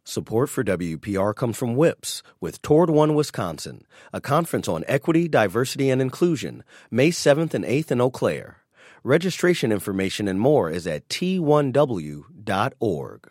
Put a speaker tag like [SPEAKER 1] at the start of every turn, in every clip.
[SPEAKER 1] Support for WPR comes from WIPS with Toward One Wisconsin, a conference on equity, diversity, and inclusion, May 7th and 8th in Eau Claire. Registration information and more is at t1w.org.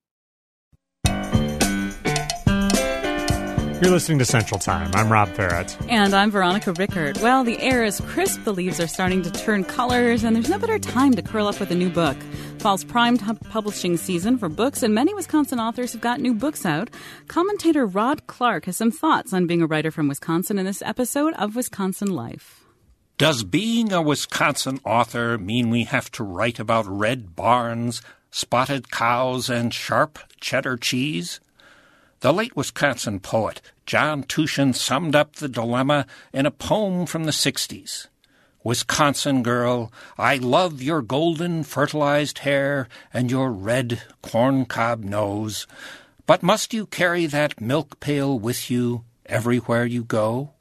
[SPEAKER 2] You're listening to Central Time. I'm Rob Barrett.
[SPEAKER 3] And I'm Veronica Rickert. Well, the air is crisp, the leaves are starting to turn colors, and there's no better time to curl up with a new book. Fall's prime publishing season for books, and many Wisconsin authors have got new books out. Commentator Rod Clark has some thoughts on being a writer from Wisconsin in this episode of Wisconsin Life.
[SPEAKER 4] Does being a Wisconsin author mean we have to write about red barns, spotted cows, and sharp cheddar cheese? The late Wisconsin poet John Tushin summed up the dilemma in a poem from the 60s. Wisconsin girl, I love your golden fertilized hair and your red corncob nose, but must you carry that milk pail with you everywhere you go?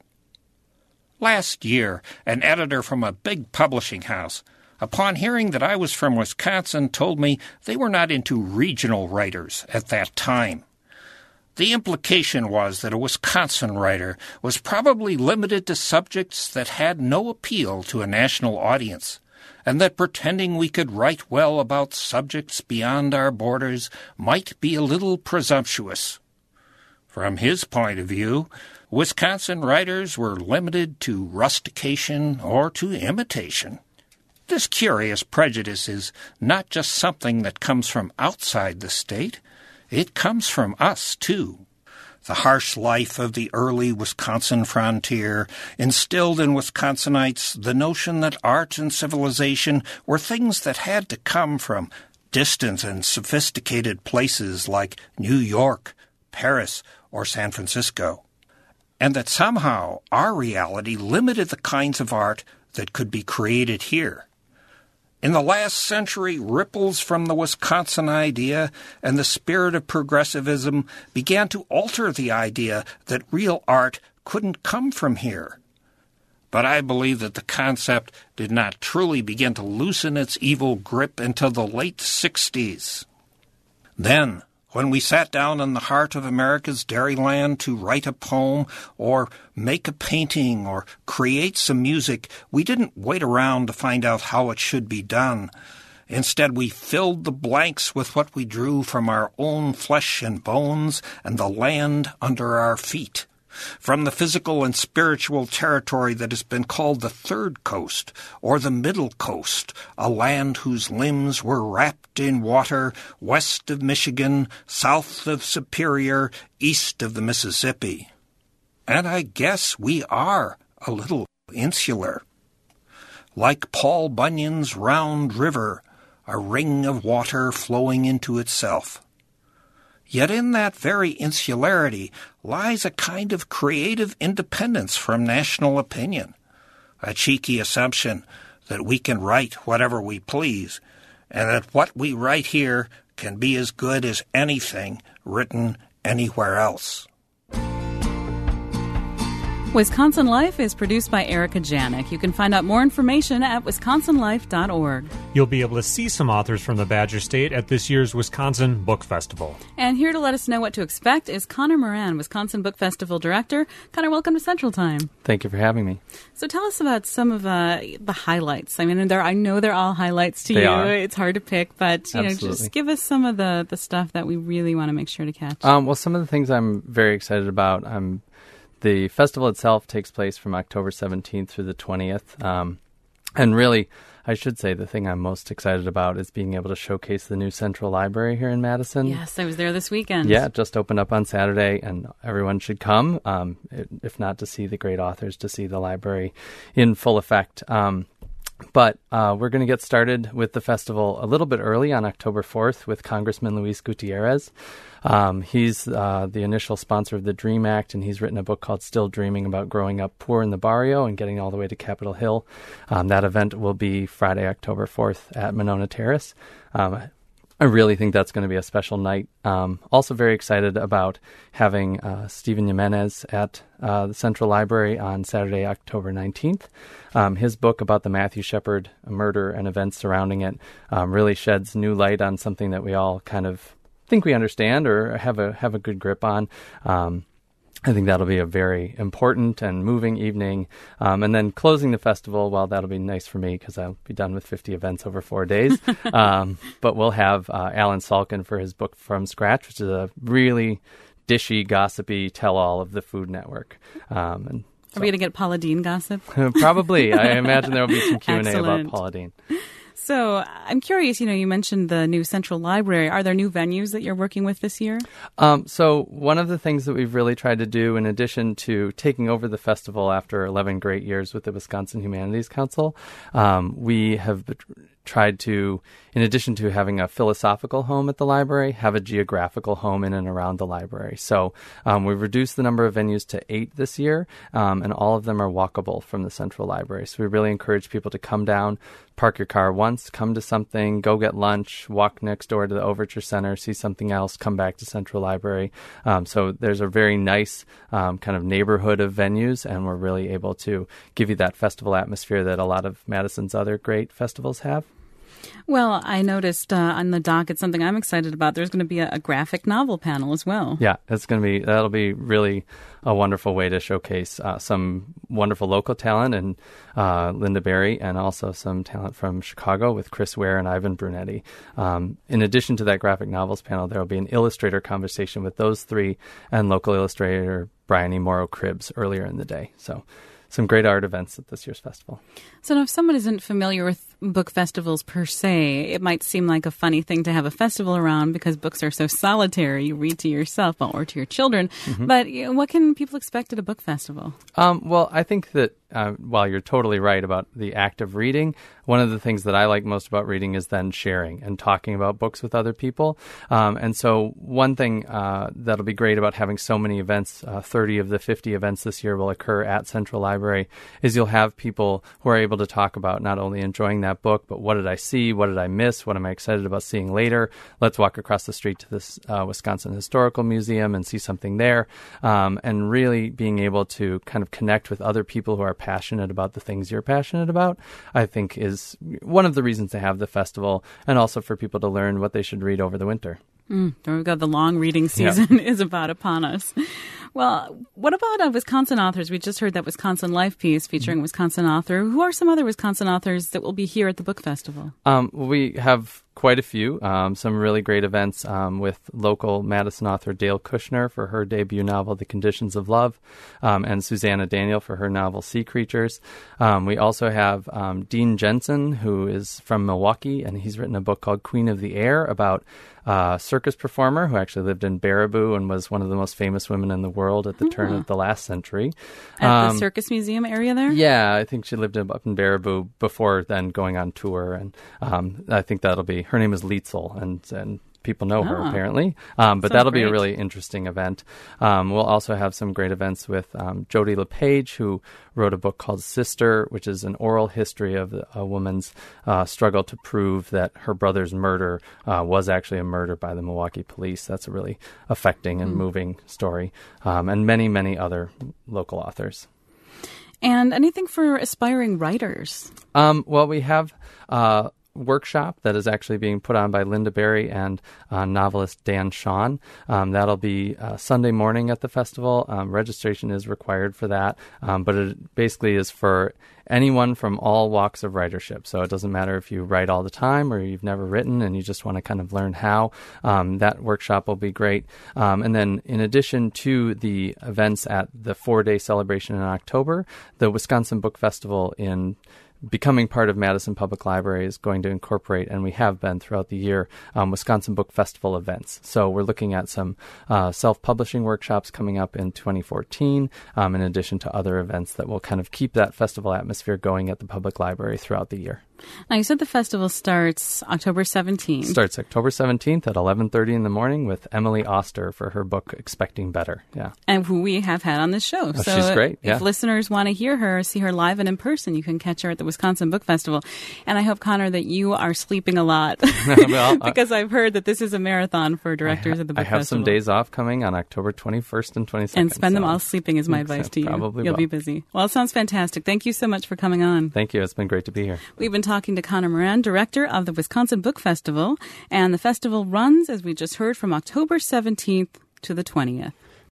[SPEAKER 4] Last year, an editor from a big publishing house, upon hearing that I was from Wisconsin, told me they were not into regional writers at that time. The implication was that a Wisconsin writer was probably limited to subjects that had no appeal to a national audience, and that pretending we could write well about subjects beyond our borders might be a little presumptuous. From his point of view, Wisconsin writers were limited to rustication or to imitation. This curious prejudice is not just something that comes from outside the state. It comes from us, too. The harsh life of the early Wisconsin frontier instilled in Wisconsinites the notion that art and civilization were things that had to come from distant and sophisticated places like New York, Paris, or San Francisco, and that somehow our reality limited the kinds of art that could be created here. In the last century, ripples from the Wisconsin idea and the spirit of progressivism began to alter the idea that real art couldn't come from here. But I believe that the concept did not truly begin to loosen its evil grip until the late 60s. Then, when we sat down in the heart of America's dairyland to write a poem or make a painting or create some music, we didn't wait around to find out how it should be done. Instead, we filled the blanks with what we drew from our own flesh and bones and the land under our feet. From the physical and spiritual territory that has been called the Third Coast, or the Middle Coast, a land whose limbs were wrapped in water, west of Michigan, south of Superior, east of the Mississippi. And I guess we are a little insular. Like Paul Bunyan's Round River, a ring of water flowing into itself. Yet in that very insularity lies a kind of creative independence from national opinion, a cheeky assumption that we can write whatever we please, and that what we write here can be as good as anything written anywhere else.
[SPEAKER 3] Wisconsin Life is produced by Erica Janik. You can find out more information at wisconsinlife.org.
[SPEAKER 2] You'll be able to see some authors from the Badger State at this year's Wisconsin Book Festival.
[SPEAKER 3] And here to let us know what to expect is Connor Moran, Wisconsin Book Festival Director. Connor, welcome to Central Time.
[SPEAKER 5] Thank you for having me.
[SPEAKER 3] So tell us about some of the highlights. I mean, I know they're all highlights to
[SPEAKER 5] they
[SPEAKER 3] you.
[SPEAKER 5] Are.
[SPEAKER 3] It's hard to pick, but just give us some of the stuff that we really want to make sure to catch.
[SPEAKER 5] Well, some of the things I'm very excited about. The festival itself takes place from October 17th through the 20th. And really, I should say the thing I'm most excited about is being able to showcase the new Central Library here in Madison.
[SPEAKER 3] Yes, I was there this weekend.
[SPEAKER 5] Yeah, it just opened up on Saturday, and everyone should come, if not to see the great authors, to see the library in full effect. But we're going to get started with the festival a little bit early on October 4th with Congressman Luis Gutierrez. He's the initial sponsor of the DREAM Act, and he's written a book called Still Dreaming about growing up poor in the barrio and getting all the way to Capitol Hill. That event will be Friday, October 4th at Monona Terrace. I really think that's going to be a special night. Also very excited about having Stephen Jimenez at the Central Library on Saturday, October 19th. His book about the Matthew Shepard murder and events surrounding it really sheds new light on something that we all kind of think we understand or have a good grip on. I think that'll be a very important and moving evening. And then closing the festival, well, that'll be nice for me because I'll be done with 50 events over 4 days. But we'll have Alan Salkin for his book From Scratch, which is a really dishy, gossipy tell-all of the Food Network.
[SPEAKER 3] Are we going to get Paula Deen gossip?
[SPEAKER 5] Probably. I imagine there will be some Q&A
[SPEAKER 3] Excellent.
[SPEAKER 5] about Paula Deen.
[SPEAKER 3] So I'm curious, you mentioned the new Central Library. Are there new venues that you're working with this year?
[SPEAKER 5] So one of the things that we've really tried to do, in addition to taking over the festival after 11 great years with the Wisconsin Humanities Council, we have tried to, in addition to having a philosophical home at the library, have a geographical home in and around the library. So we've reduced the number of venues to 8 this year, and all of them are walkable from the Central Library. So we really encourage people to come down, park your car once, come to something, go get lunch, walk next door to the Overture Center, see something else, come back to Central Library. So there's a very nice kind of neighborhood of venues, and we're really able to give you that festival atmosphere that a lot of Madison's other great festivals have.
[SPEAKER 3] Well, I noticed on the docket something I'm excited about. There's going to be a graphic novel panel as well.
[SPEAKER 5] Yeah, that'll be really a wonderful way to showcase some wonderful local talent and Linda Berry, and also some talent from Chicago with Chris Ware and Ivan Brunetti. In addition to that graphic novels panel, there will be an illustrator conversation with those three and local illustrator Brian E. Morrow Cribbs earlier in the day. So some great art events at this year's festival.
[SPEAKER 3] So now if someone isn't familiar with book festivals per se, it might seem like a funny thing to have a festival around because books are so solitary. You read to yourself or to your children. Mm-hmm. But what can people expect at a book festival?
[SPEAKER 5] Well, I think that while you're totally right about the act of reading, one of the things that I like most about reading is then sharing and talking about books with other people. And so one thing that'll be great about having so many events, 30 of the 50 events this year will occur at Central Library, is you'll have people who are able to talk about not only enjoying that book, but what did I see? What did I miss? What am I excited about seeing later? Let's walk across the street to this Wisconsin Historical Museum and see something there. And really being able to kind of connect with other people who are passionate about the things you're passionate about, I think is one of the reasons to have the festival, and also for people to learn what they should read over the winter.
[SPEAKER 3] There we go. The long reading season is about upon us. Well, what about Wisconsin authors? We just heard that Wisconsin Life piece featuring a Wisconsin author. Who are some other Wisconsin authors that will be here at the book festival?
[SPEAKER 5] We have quite a few, some really great events with local Madison author Dale Kushner for her debut novel, The Conditions of Love, and Susanna Daniel for her novel, Sea Creatures. We also have Dean Jensen, who is from Milwaukee, and he's written a book called Queen of the Air about a circus performer who actually lived in Baraboo and was one of the most famous women in the world at the turn of the last century.
[SPEAKER 3] At the Circus Museum area there?
[SPEAKER 5] Yeah, I think she lived up in Baraboo before then going on tour, and I think that'll be, her name is Lietzel, and people know her, apparently. But that'll be a really interesting event. We'll also have some great events with Jodi LePage, who wrote a book called Sister, which is an oral history of a woman's struggle to prove that her brother's murder was actually a murder by the Milwaukee police. That's a really affecting and moving story. And many, many other local authors.
[SPEAKER 3] And anything for aspiring writers?
[SPEAKER 5] Well, we have workshop that is actually being put on by Linda Berry and novelist Dan Shawn. That'll be Sunday morning at the festival. Registration is required for that, but it basically is for anyone from all walks of writership. So it doesn't matter if you write all the time or you've never written and you just want to kind of learn how. That workshop will be great. And then in addition to the events at the 4-day celebration in October, the Wisconsin Book Festival in becoming part of Madison Public Library is going to incorporate, and we have been throughout the year, Wisconsin Book Festival events. So we're looking at some self-publishing workshops coming up in 2014, in addition to other events that will kind of keep that festival atmosphere going at the public library throughout the year.
[SPEAKER 3] Now, you said the festival starts October 17th.
[SPEAKER 5] Starts October 17th at 11:30 in the morning with Emily Oster for her book, Expecting Better. Yeah,
[SPEAKER 3] and who we have had on this show.
[SPEAKER 5] Oh, so she's great.
[SPEAKER 3] If listeners want to hear her, see her live and in person, you can catch her at the Wisconsin Book Festival. And I hope, Connor, that you are sleeping a lot because I've heard that this is a marathon for directors at the book festival.
[SPEAKER 5] I have some days off coming on October 21st and 22nd.
[SPEAKER 3] And spend them all sleeping is my advice to you.
[SPEAKER 5] Probably
[SPEAKER 3] You'll be busy. Well, it sounds fantastic. Thank you so much for coming on.
[SPEAKER 5] Thank you. It's been great to be here.
[SPEAKER 3] We've been talking talking to Connor Moran, director of the Wisconsin Book Festival. And the festival runs, as we just heard, from October 17th to the 20th.